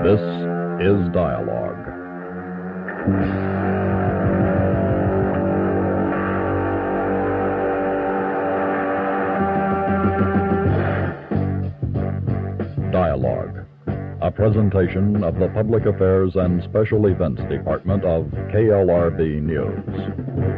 This is Dialogue. Dialogue, a presentation of the Public Affairs and Special Events Department of KLRB News.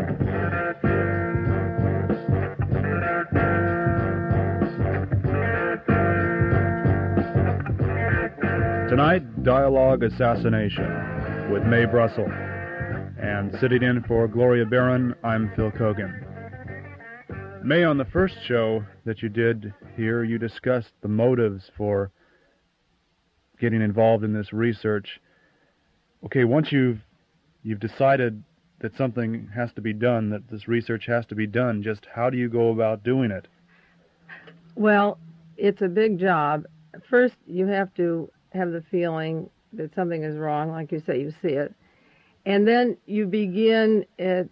Tonight, Dialogue Assassination with Mae Brussel. And sitting in for Gloria Barron, I'm Phil Kogan. Mae, on the first show that you did here, you discussed the motives for getting involved in this research. Okay, once you've decided that something has to be done, that this research has to be done, just how do you go about doing it? Well, it's a big job. First, you have to have the feeling that something is wrong, like you say, you see it. And then you begin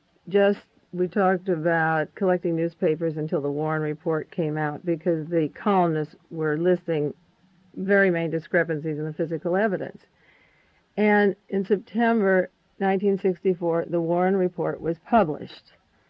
we talked about collecting newspapers until the Warren Report came out, because the columnists were listing very main discrepancies in the physical evidence. And in September 1964, the Warren Report was published,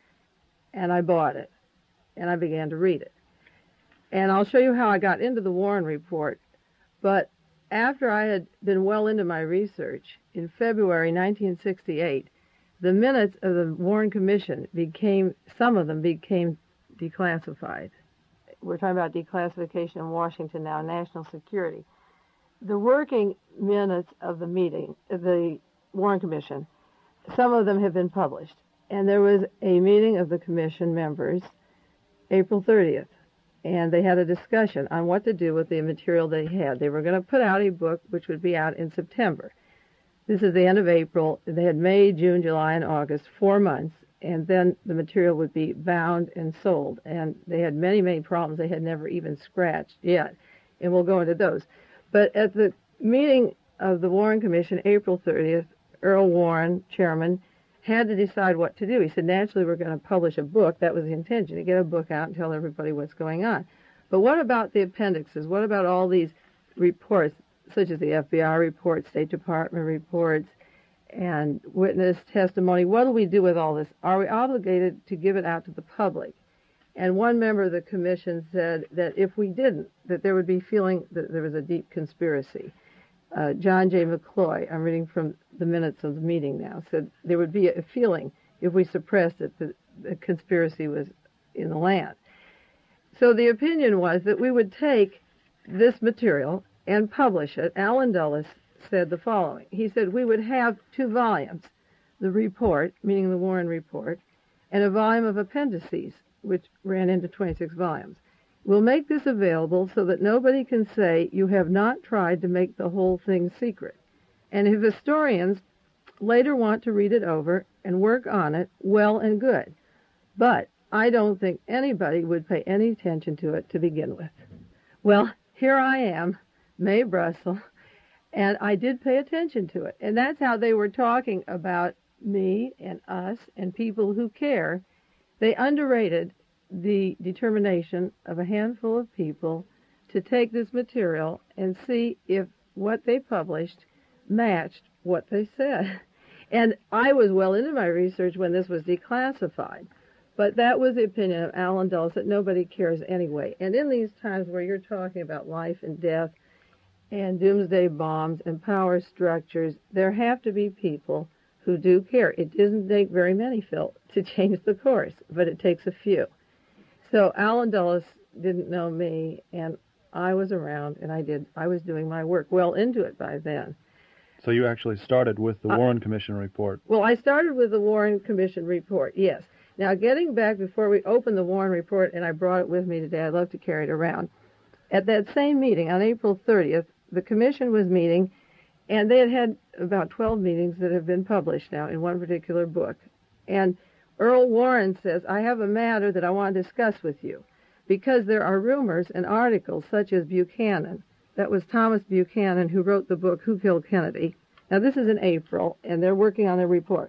and I bought it, and I began to read it. And I'll show you how I got into the Warren Report. But after I had been well into my research, in February 1968, the minutes of the Warren Commission some of them became declassified. We're talking about declassification in Washington now, national security. The working minutes of the meeting, the Warren Commission, some of them have been published. And there was a meeting of the commission members, April 30th. And they had a discussion on what to do with the material they had. They were going to put out a book which would be out in September. This is the end of April. They had May, June, July, and August, 4 months, and then the material would be bound and sold. And they had many, many problems they had never even scratched yet, and we'll go into those. But at the meeting of the Warren Commission, April 30th, Earl Warren, chairman, had to decide what to do. He said, naturally, we're going to publish a book. That was the intention, to get a book out and tell everybody what's going on. But what about the appendixes? What about all these reports, such as the FBI report, State Department reports, and witness testimony? What do we do with all this? Are we obligated to give it out to the public? And one member of the commission said that if we didn't, that there would be feeling that there was a deep conspiracy. John J. McCloy, I'm reading from the minutes of the meeting now, said there would be a feeling if we suppressed it that the conspiracy was in the land. So the opinion was that we would take this material and publish it. Allen Dulles said the following. He said we would have 2 volumes, the report, meaning the Warren Report, and a volume of appendices, which ran into 26 volumes. We'll make this available so that nobody can say you have not tried to make the whole thing secret. And if historians later want to read it over and work on it, well and good. But I don't think anybody would pay any attention to it to begin with. Well, here I am, Mae Brussel, and I did pay attention to it. And that's how they were talking about me and us and people who care. They underrated the determination of a handful of people to take this material and see if what they published matched what they said. And I was well into my research when this was declassified, but that was the opinion of Allen Dulles, that nobody cares anyway. And in these times where you're talking about life and death and doomsday bombs and power structures, there have to be people who do care. It doesn't take very many, Phil, to change the course, but it takes a few. So Allen Dulles didn't know me, and I was around, and I was doing my work well into it by then. So you actually started with the Warren Commission report. Well, I started with the Warren Commission report, yes. Now, getting back before we opened the Warren Report, and I brought it with me today, I'd love to carry it around. At that same meeting on April 30th, the commission was meeting, and they had about 12 meetings that have been published now in one particular book. And Earl Warren says, I have a matter that I want to discuss with you, because there are rumors and articles such as Buchanan. That was Thomas Buchanan, who wrote the book, Who Killed Kennedy? Now, this is in April, and they're working on the report.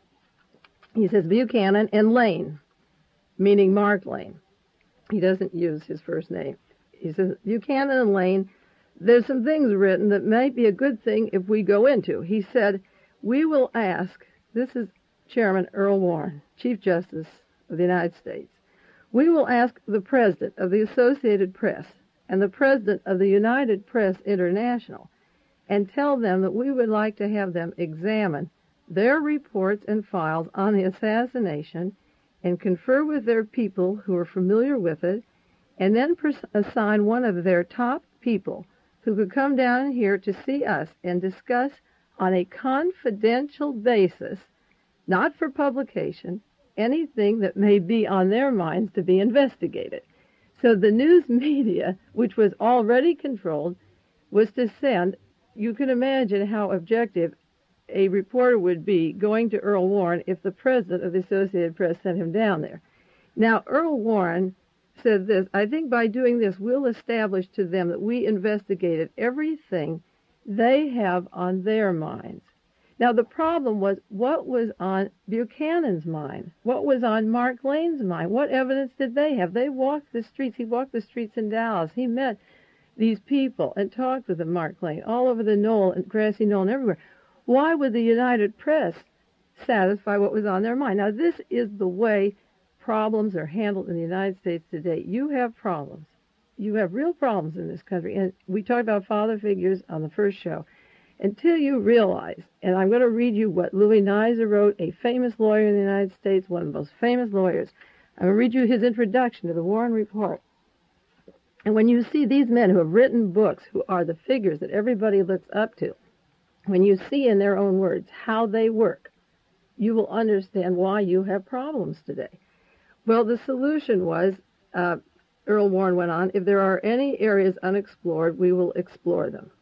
He says Buchanan and Lane, meaning Mark Lane. He doesn't use his first name. He says Buchanan and Lane there's some things written that may be a good thing if we go into. He said, we will ask, this is Chairman Earl Warren, Chief Justice of the United States, we will ask the President of the Associated Press and the President of the United Press International and tell them that we would like to have them examine their reports and files on the assassination and confer with their people who are familiar with it, and then assign one of their top people who could come down here to see us and discuss on a confidential basis, not for publication, anything that may be on their minds to be investigated. So the news media, which was already controlled, was to send, you can imagine how objective a reporter would be going to Earl Warren if the president of the Associated Press sent him down there. Now, Earl Warren said this, I think by doing this, we'll establish to them that we investigated everything they have on their minds. Now, the problem was what was on Buchanan's mind? What was on Mark Lane's mind? What evidence did they have? They walked the streets. He walked the streets in Dallas. He met these people and talked with them, Mark Lane, all over the knoll and grassy knoll and everywhere. Why would the United Press satisfy what was on their mind? Now, this is the way problems are handled in the United States today. You have problems. You have real problems in this country. And we talked about father figures on the first show. Until you realize, and I'm going to read you what Louis Nizer wrote, a famous lawyer in the United States, one of the most famous lawyers. I'm going to read you his introduction to the Warren Report. And when you see these men who have written books, who are the figures that everybody looks up to, when you see in their own words how they work, you will understand why you have problems today. Well, the solution was, Earl Warren went on, if there are any areas unexplored, we will explore them.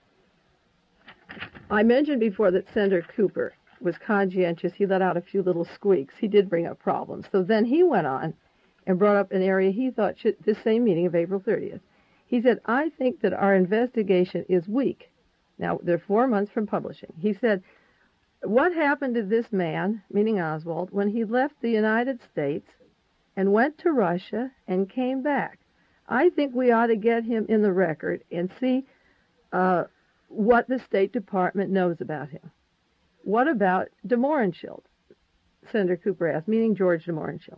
I mentioned before that Senator Cooper was conscientious. He let out a few little squeaks. He did bring up problems. So then he went on and brought up an area he thought should, this same meeting of April 30th. He said, I think that our investigation is weak. Now, they're 4 months from publishing. He said, what happened to this man, meaning Oswald, when he left the United States and went to Russia and came back? I think we ought to get him in the record and see what the State Department knows about him. What about de Mohrenschildt? Senator Cooper asked, meaning George de Mohrenschildt.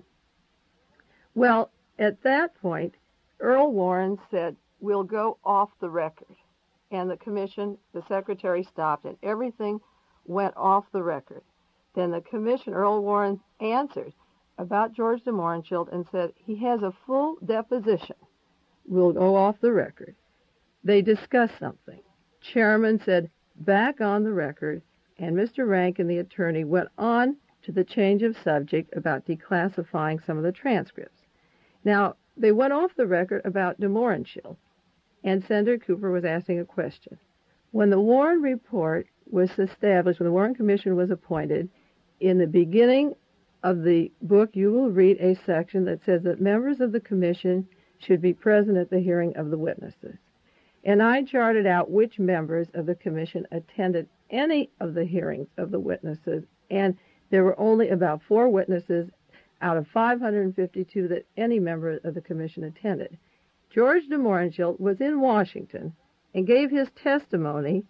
Well, at that point, Earl Warren said, we'll go off the record. And the commission, the secretary stopped, and everything went off the record. Then the commission, Earl Warren, answered about George de Mohrenschildt and said, he has a full deposition. We'll go off the record. They discussed something. Chairman said, back on the record, and Mr. Rankin, the attorney, went on to the change of subject about declassifying some of the transcripts. Now, they went off the record about de Mohrenschildt, and Senator Cooper was asking a question. When the Warren Report was established, when the Warren Commission was appointed, in the beginning of the book, you will read a section that says that members of the commission should be present at the hearing of the witnesses. And I charted out which members of the commission attended any of the hearings of the witnesses, and there were only about 4 witnesses out of 552 that any member of the commission attended. George de Mohrenschildt was in Washington and gave his testimony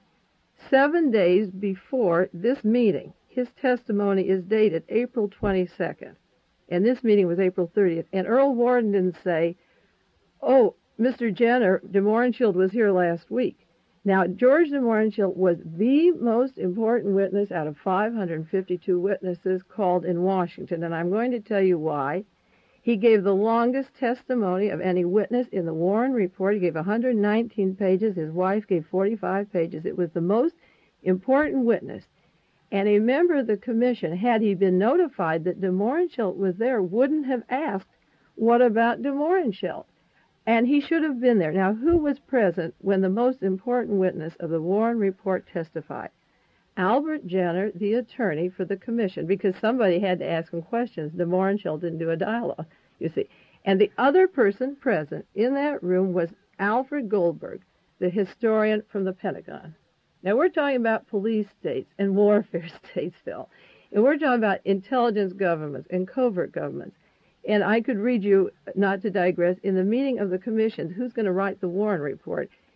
7 days before this meeting. His testimony is dated April 22nd, and this meeting was April 30th. And Earl Warren didn't say, oh, Mr. Jenner, de Mohrenschildt was here last week. Now, George de Mohrenschildt was the most important witness out of 552 witnesses called in Washington, and I'm going to tell you why. He gave the longest testimony of any witness in the Warren Report. He gave 119 pages. His wife gave 45 pages. It was the most important witness. And a member of the commission, had he been notified that de Mohrenschildt was there, wouldn't have asked, what about de Mohrenschildt? And he should have been there. Now, who was present when the most important witness of the Warren Report testified? Albert Jenner, the attorney for the commission, because somebody had to ask him questions. De Mohrenschildt didn't do a dialogue, you see. And the other person present in that room was Alfred Goldberg, the historian from the Pentagon. Now, we're talking about police states and warfare states, Phil. And we're talking about intelligence governments and covert governments. And I could read you, not to digress, in the meeting of the commissions, who's going to write the Warren Report.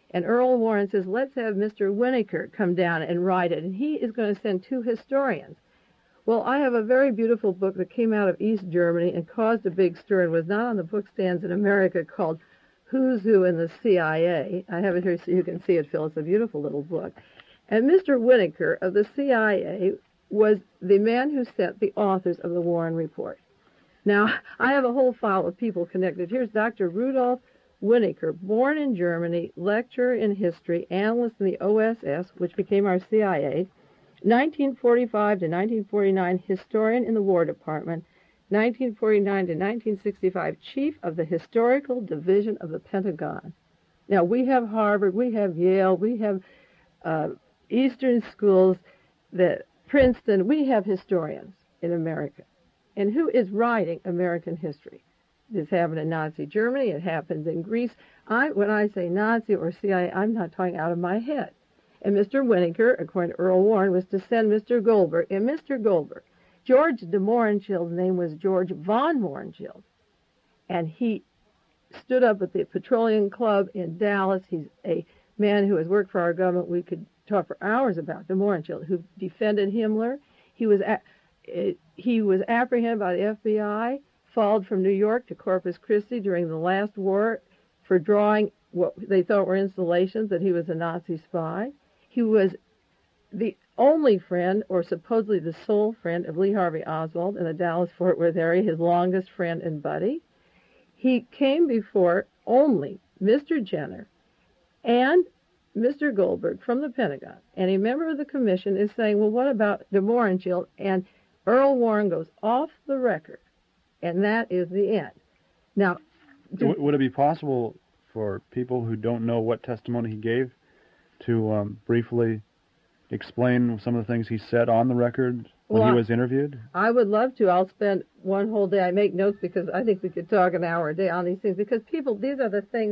And Earl Warren says, let's have Mr. Winokur come down and write it, and he is going to send 2 historians. Well, I have a very beautiful book that came out of East Germany and caused a big stir and was not on the book stands in America, called Who's Who in the CIA. I have it here so you can see it, Phil. It's a beautiful little book. And Mr. Winokur of the CIA was the man who sent the authors of the Warren Report. Now, I have a whole file of people connected. Here's Dr. Rudolf Winokur, born in Germany, lecturer in history, analyst in the OSS, which became our CIA, 1945 to 1949 historian in the War Department, 1949 to 1965 chief of the Historical Division of the Pentagon. Now, we have Harvard, we have Yale, we have Eastern schools, Princeton. We have historians in America. And who is writing American history? This happened in Nazi Germany. It happens in Greece. When I say Nazi or CIA, I'm not talking out of my head. And Mr. Winokur, according to Earl Warren, was to send Mr. Goldberg. And Mr. Goldberg, George de Mohrenschild's name was George von Mohrenschildt. And he stood up at the Petroleum Club in Dallas. He's a man who has worked for our government. We could talk for hours about de Mohrenschildt, who defended Himmler. He was apprehended by the FBI, followed from New York to Corpus Christi during the last war for drawing what they thought were installations that he was a Nazi spy. He was the only friend, or supposedly the sole friend, of Lee Harvey Oswald in the Dallas-Fort Worth area, his longest friend and buddy. He came before only Mr. Jenner and Mr. Goldberg from the Pentagon, and a member of the commission is saying, well, what about de Mohrenschildt? And Earl Warren goes off the record, and that is the end. Now, would it be possible for people who don't know what testimony he gave to briefly explain some of the things he said on the record when he was interviewed? I would love to. I'll spend one whole day. I make notes because I think we could talk an hour a day on these things, because these are the things,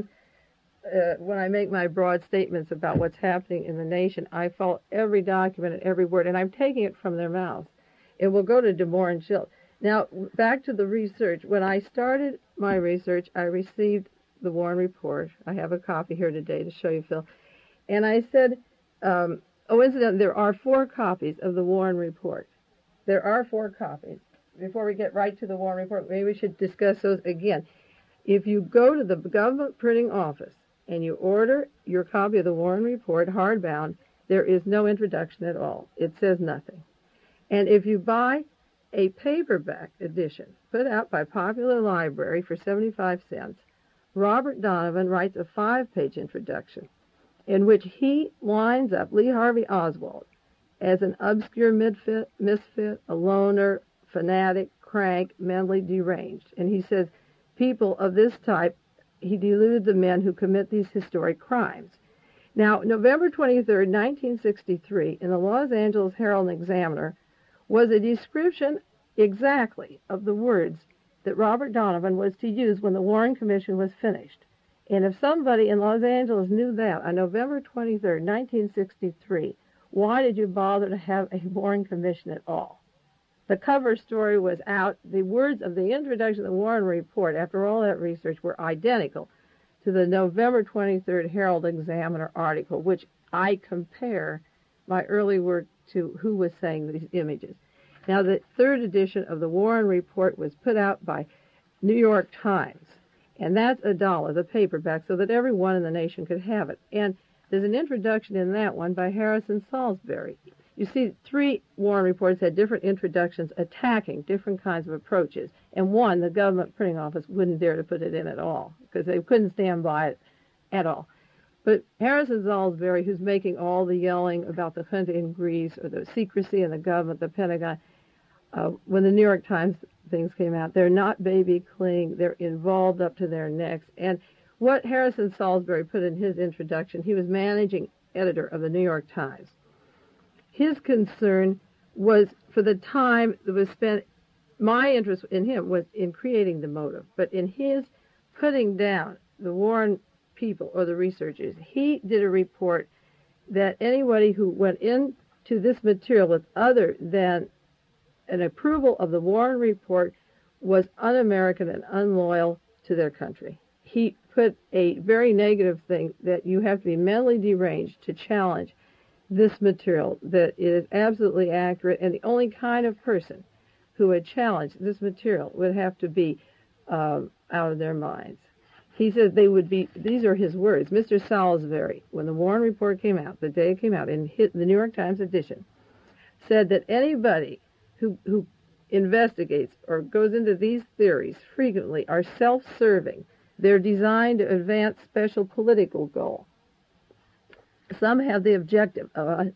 when I make my broad statements about what's happening in the nation, I follow every document and every word, and I'm taking it from their mouths. It will go to de Mohrenschildt. Now, back to the research. When I started my research, I received the Warren Report. I have a copy here today to show you, Phil. And I said, incidentally, there are 4 copies of the Warren Report. There are 4 copies. Before we get right to the Warren Report, maybe we should discuss those again. If you go to the government printing office and you order your copy of the Warren Report hardbound, there is no introduction at all. It says nothing. And if you buy a paperback edition put out by Popular Library for 75 cents, Robert Donovan writes a 5-page introduction in which he lines up Lee Harvey Oswald as an obscure misfit, a loner, fanatic, crank, mentally deranged. And he says, people of this type, he deluded the men who commit these historic crimes. Now, November 23, 1963, in the Los Angeles Herald and Examiner, was a description exactly of the words that Robert Donovan was to use when the Warren Commission was finished. And if somebody in Los Angeles knew that on November 23, 1963, why did you bother to have a Warren Commission at all? The cover story was out. The words of the introduction of the Warren Report, after all that research, were identical to the November 23rd Herald Examiner article, which I compare my early work to who was saying these images. Now, the 3rd edition of the Warren Report was put out by New York Times, and that's $1, the paperback, so that everyone in the nation could have it. And there's an introduction in that one by Harrison Salisbury. You see, 3 Warren Reports had different introductions attacking different kinds of approaches, and one, the government printing office, wouldn't dare to put it in at all, because they couldn't stand by it at all. But Harrison Salisbury, who's making all the yelling about the junta in Greece or the secrecy in the government, the Pentagon, when the New York Times things came out, they're not baby clean. They're involved up to their necks. And what Harrison Salisbury put in his introduction, he was managing editor of the New York Times. His concern was for the time that was spent, my interest in him was in creating the motive, but in his putting down the Warren people or the researchers, he did a report that anybody who went into this material with other than an approval of the Warren Report was un-American and unloyal to their country. he put a very negative thing that you have to be mentally deranged to challenge this material, that it is absolutely accurate, and the only kind of person who would challenge this material would have to be out of their minds. He said they would be, these are his words, Mr. Salisbury, when the Warren Report came out, the day it came out, in the New York Times edition, said that anybody who investigates or goes into these theories frequently are self-serving. They're designed to advance special political goal. Some have the objective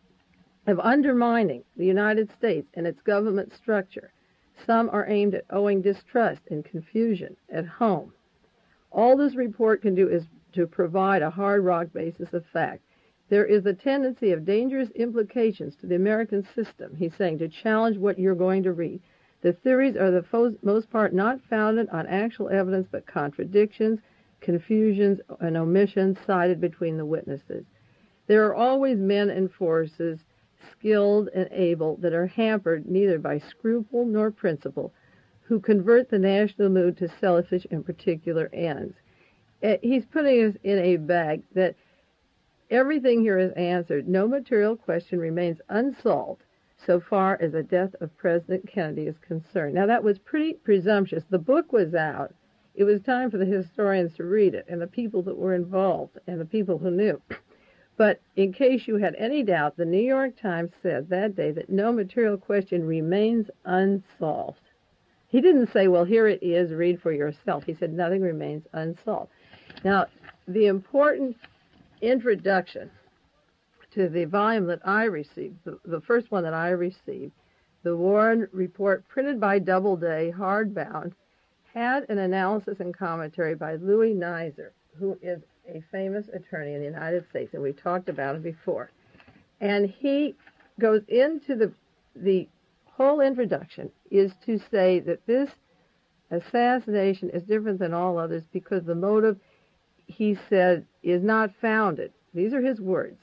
of undermining the United States and its government structure. Some are aimed at owing distrust and confusion at home. All this report can do is to provide a hard rock basis of fact. There is a tendency of dangerous implications to the American system, he's saying, to challenge what you're going to read. The theories are the most part not founded on actual evidence, but contradictions, confusions, and omissions cited between the witnesses. There are always men and forces, skilled and able, that are hampered neither by scruple nor principle, who convert the national mood to selfish and particular ends. He's putting us in a bag that everything here is answered. No material question remains unsolved so far as the death of President Kennedy is concerned. Now, that was pretty presumptuous. The book was out. It was time for the historians to read it, and the people that were involved, and the people who knew. But in case you had any doubt, the New York Times said that day that no material question remains unsolved. He didn't say, well, here it is, read for yourself. He said nothing remains unsolved. Now, the important introduction to the volume that I received, the first one that I received, the Warren Report, printed by Doubleday, hardbound, had an analysis and commentary by Louis Nizer, who is a famous attorney in the United States, and we've talked about it before. And he goes into the whole introduction is to say that this assassination is different than all others because the motive, he said, is not founded. These are his words.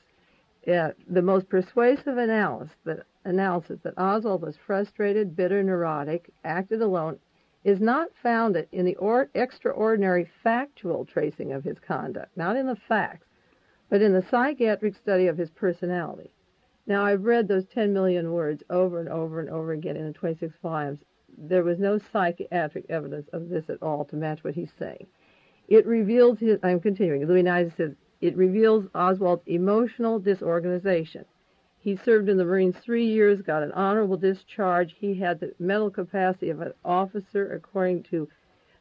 The most persuasive analysis that Oswald was frustrated, bitter, neurotic, acted alone, is not founded in the extraordinary factual tracing of his conduct, not in the facts, but in the psychiatric study of his personality. Now, I've read those 10 million words over and over and over again in the 26 volumes. There was no psychiatric evidence of this at all to match what he's saying. It reveals his, I'm continuing, Louis Nizer says, it reveals Oswald's emotional disorganization. He served in the Marines 3 years, got an honorable discharge. He had the mental capacity of an officer, according to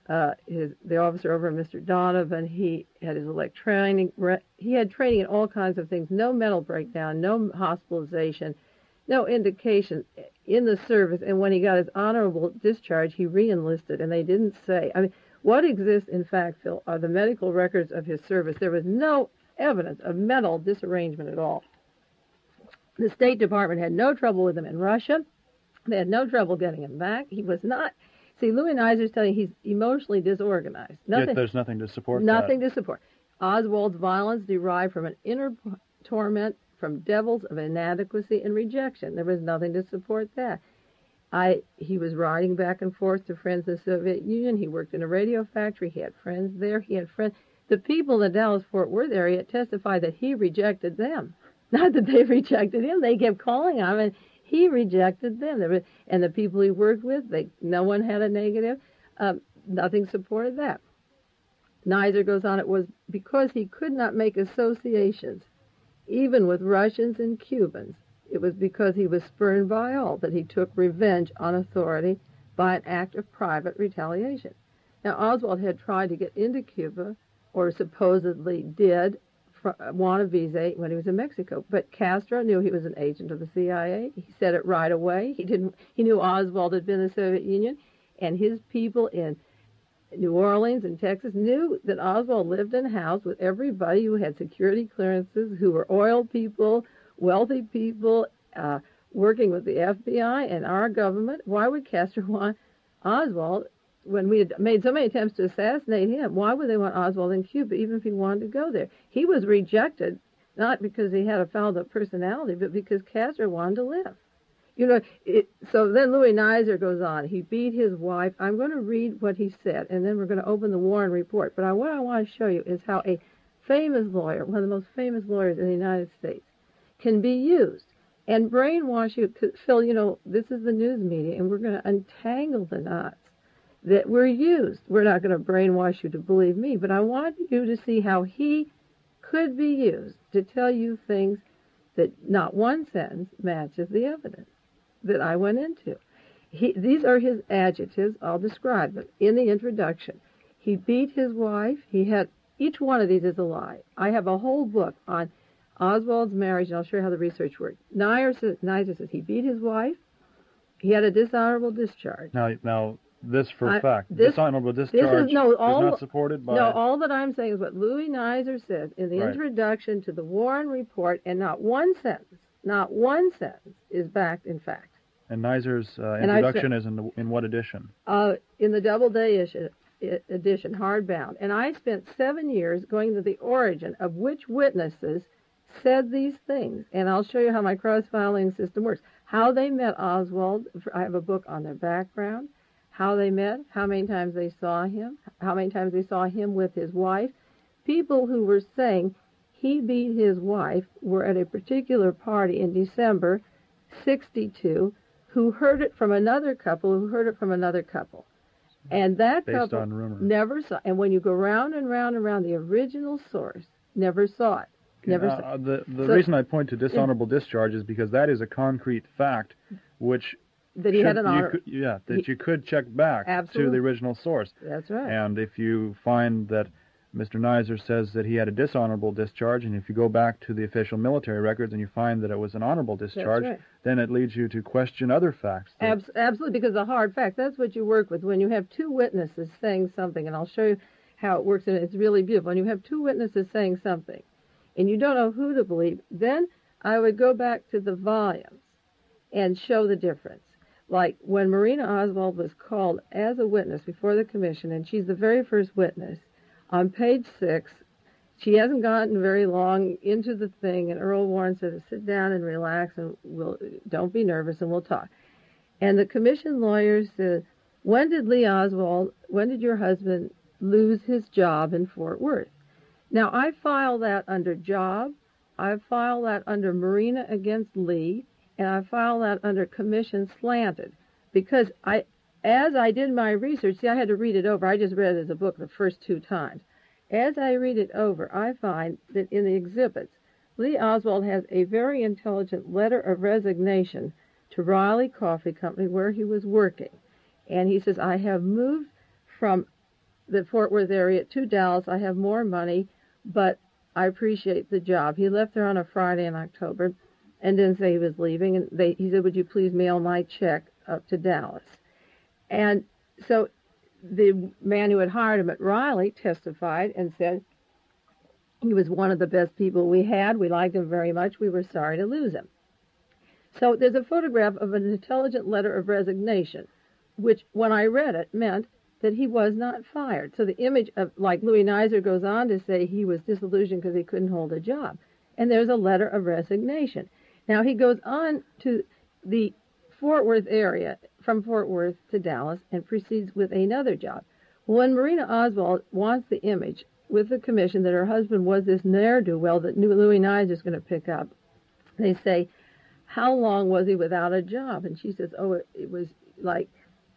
the officer over Mr. Donovan. He had his training. He had training in all kinds of things. No mental breakdown, no hospitalization, no indication in the service. And when he got his honorable discharge, he re-enlisted, and they didn't say. I mean, what exists, in fact, Phil, are the medical records of his service. There was no evidence of mental disarrangement at all. The State Department had no trouble with him in Russia. They had no trouble getting him back. He was not. See, Louis Nizer's telling you he's emotionally disorganized. Yet there's nothing to support nothing to support. Oswald's violence derived from an inner torment, from devils of inadequacy and rejection. There was nothing to support that. He was riding back and forth to friends in the Soviet Union. He worked in a radio factory. He had friends there. He had friends. The people in the Dallas-Fort Worth area testified that he rejected them. Not that they rejected him. They kept calling on him, and he rejected them. And the people he worked with, no one had a negative. Nothing supported that. Nizer goes on, it was because he could not make associations, even with Russians and Cubans. It was because he was spurned by all that he took revenge on authority by an act of private retaliation. Now, Oswald had tried to get into Cuba, or supposedly did, want a visa when he was in Mexico. But Castro knew he was an agent of the CIA. He said it right away. He knew Oswald had been in the Soviet Union, and his people in New Orleans and Texas knew that Oswald lived in a house with everybody who had security clearances, who were oil people, wealthy people, working with the FBI and our government. Why would Castro want Oswald, when we had made so many attempts to assassinate him? Why would they want Oswald in Cuba, even if he wanted to go there? He was rejected, not because he had a fouled-up personality, but because Castro wanted to live. So then Louis Nizer goes on. He beat his wife. I'm going to read what he said, and then we're going to open the Warren report. But what I want to show you is how a famous lawyer, one of the most famous lawyers in the United States, can be used and brainwash you. Phil, this is the news media, and we're going to untangle the knots that we're used. We're not going to brainwash you to believe me, but I want you to see how he could be used to tell you things that not one sentence matches the evidence that I went into. These are his adjectives. I'll describe them in the introduction. He beat his wife. Each one of these is a lie. I have a whole book on Oswald's marriage, and I'll show you how the research worked. Nizer says he beat his wife. He had a dishonorable discharge. Now this for fact. Dishonorable discharge is not supported by... No, all that I'm saying is what Louis Nizer said in the introduction to the Warren report, and not one sentence is backed in fact. And Nizer's introduction is in what edition? In the Doubleday edition, hardbound. And I spent 7 years going to the origin of which witnesses said these things. And I'll show you how my cross-filing system works. How they met Oswald. I have a book on their background. How they met, how many times they saw him, how many times they saw him with his wife. People who were saying he beat his wife were at a particular party in December 1962 who heard it from another couple And that based couple on rumor. Never saw. And when you go round and round and round, the original source never saw it. The reason I point to dishonorable discharge is because that is a concrete fact, which that he had an honor. You could check back to the original source. That's right. And if you find that Mr. Nizer says that he had a dishonorable discharge, and if you go back to the official military records and you find that it was an honorable discharge, then it leads you to question other facts. Absolutely, because the hard fact, that's what you work with. When you have two witnesses saying something, and I'll show you how it works, and it's really beautiful. When you have two witnesses saying something, and you don't know who to believe, then I would go back to the volumes and show the difference. Like when Marina Oswald was called as a witness before the commission, and she's the very first witness, on page 6, she hasn't gotten very long into the thing, and Earl Warren says, sit down and relax, and don't be nervous, and we'll talk. And the commission lawyer said, when did your husband lose his job in Fort Worth? Now, I file that under job, I file that under Marina against Lee, and I file that under commission slanted, because as I did my research, I had to read it over. I just read it as a book the first 2 times. As I read it over, I find that in the exhibits, Lee Oswald has a very intelligent letter of resignation to Riley Coffee Company where he was working. And he says, I have moved from the Fort Worth area to Dallas. I have more money, but I appreciate the job. He left there on a Friday in October and didn't say he was leaving. And he said, would you please mail my check up to Dallas? And so the man who had hired him at Riley testified and said he was one of the best people we had. We liked him very much. We were sorry to lose him. So there's a photograph of an intelligent letter of resignation, which when I read it meant that he was not fired. So the image of, like Louis Nizer goes on to say he was disillusioned because he couldn't hold a job. And there's a letter of resignation. Now he goes on to the Fort Worth area, from Fort Worth to Dallas, and proceeds with another job. When Marina Oswald wants the image with the commission that her husband was this ne'er-do-well that Louis Nizer is going to pick up, they say, how long was he without a job? And she says, it was like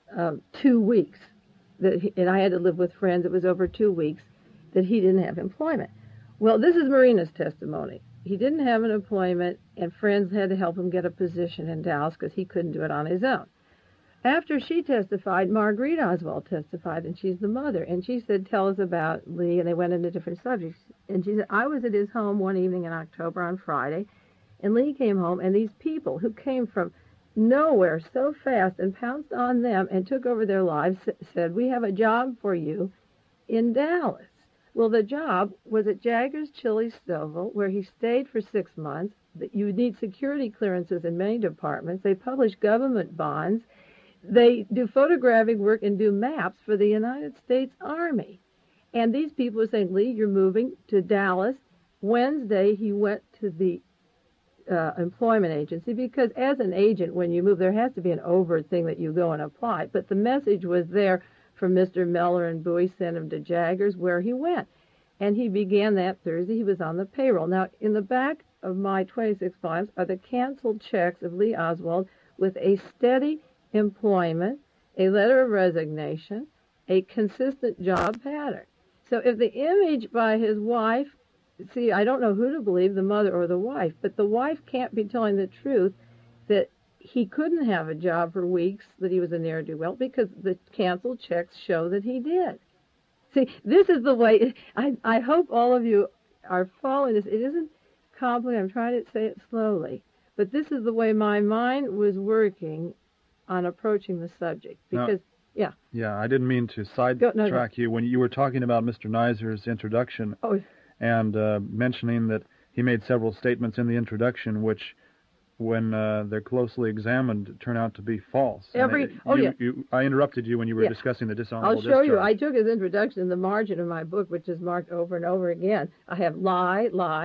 2 weeks. And I had to live with friends. It was over 2 weeks that he didn't have employment. Well, this is Marina's testimony. He didn't have an employment, and friends had to help him get a position in Dallas because he couldn't do it on his own. After she testified, Marguerite Oswald testified, and she's the mother. And she said, tell us about Lee, and they went into different subjects. And she said, I was at his home one evening in October on Friday, and Lee came home, and these people who came from nowhere so fast and pounced on them and took over their lives said, we have a job for you in Dallas. Well, the job was at Jagger's Chili Stovall, where he stayed for 6 months. You need security clearances in many departments. They publish government bonds. They do photographic work and do maps for the United States Army. And these people were saying, Lee, you're moving to Dallas. Wednesday, he went to the employment agency, because as an agent, when you move, there has to be an overt thing that you go and apply. But the message was there from Mr. Meller, and Bowie sent him to Jaggers, where he went. And he began that Thursday. He was on the payroll. Now, in the back of my 26 volumes are the canceled checks of Lee Oswald with a steady employment, a letter of resignation, a consistent job pattern. So if the image by his wife, see, I don't know who to believe, the mother or the wife, but the wife can't be telling the truth that he couldn't have a job for weeks, that he was a ne'er-do-well, because the canceled checks show that he did. See, this is the way, I hope all of you are following this. It isn't complicated. I'm trying to say it slowly. But this is the way my mind was working on approaching the subject. Because, Yeah, I didn't mean to sidetrack you. When you were talking about Mr. Neiser's introduction and mentioning that he made several statements in the introduction which, when they're closely examined, turn out to be false. I interrupted you when you were discussing the dishonorable discharge. I'll show you. I took his introduction in the margin of my book, which is marked over and over again. I have lie,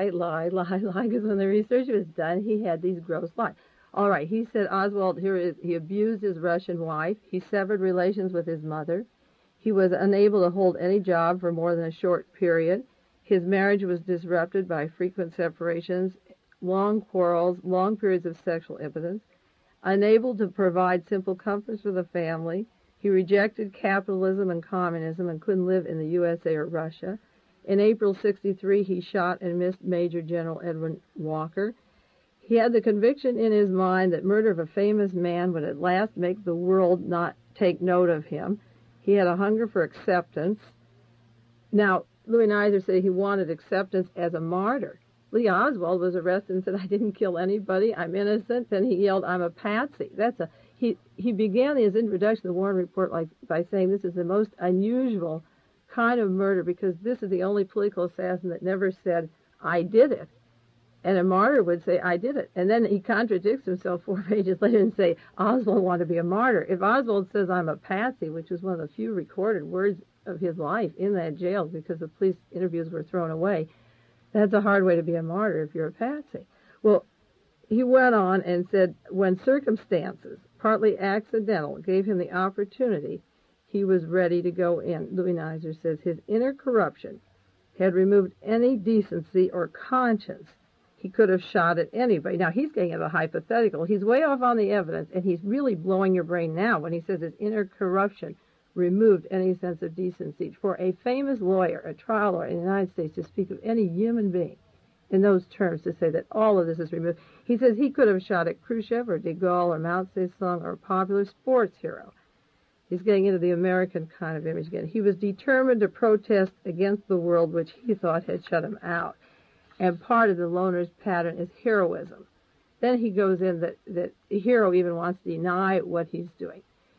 because when the research was done, he had these gross lies. All right, he said Oswald, he abused his Russian wife. He severed relations with his mother. He was unable to hold any job for more than a short period. His marriage was disrupted by frequent separations, long quarrels, long periods of sexual impotence. Unable to provide simple comforts for the family, he rejected capitalism and communism and couldn't live in the USA or Russia. In April '63, he shot and missed Major General Edwin Walker. He had the conviction in his mind that murder of a famous man would at last make the world not take note of him. He had a hunger for acceptance. Now, Louis Neiser said he wanted acceptance as a martyr. Lee Oswald was arrested and said, I didn't kill anybody, I'm innocent. Then he yelled, I'm a patsy. He began his introduction to the Warren Report by saying this is the most unusual kind of murder because this is the only political assassin that never said, I did it. And a martyr would say, I did it. And then he contradicts himself 4 pages later and say, Oswald wanted to be a martyr. If Oswald says, I'm a patsy, which is one of the few recorded words of his life in that jail because the police interviews were thrown away, that's a hard way to be a martyr if you're a patsy. Well, he went on and said, when circumstances, partly accidental, gave him the opportunity, he was ready to go in. Louis Neiser says his inner corruption had removed any decency or conscience. He could have shot at anybody. Now, he's getting at a hypothetical. He's way off on the evidence, and he's really blowing your brain now when he says his inner corruption removed any sense of decency. For a famous lawyer, a trial lawyer in the United States, to speak of any human being in those terms, to say that all of this is removed, he says he could have shot at Khrushchev or de Gaulle or Mao Zedong or a popular sports hero. He's getting into the American kind of image again. He was determined to protest against the world which he thought had shut him out. And part of the loner's pattern is heroism. Then he goes in that the hero even wants to deny what he's doing.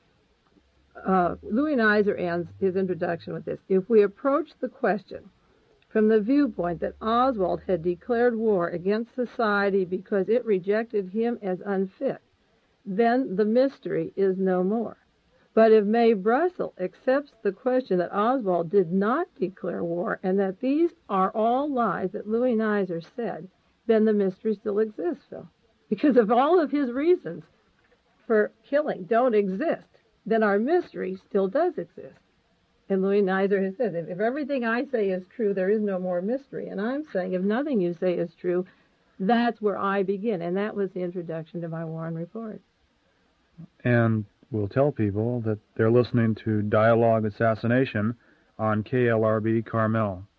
Louis Neiser ends his introduction with this. If we approach the question from the viewpoint that Oswald had declared war against society because it rejected him as unfit, then the mystery is no more. But if Mae Brussell accepts the question that Oswald did not declare war and that these are all lies that Louis Neiser said, then the mystery still exists, Phil. Because if all of his reasons for killing don't exist, then our mystery still does exist. And Louis Neiser has said, if everything I say is true, there is no more mystery. And I'm saying, if nothing you say is true, that's where I begin. And that was the introduction to my Warren Report. And we'll tell people that they're listening to Dialogue Assassination on KLRB Carmel.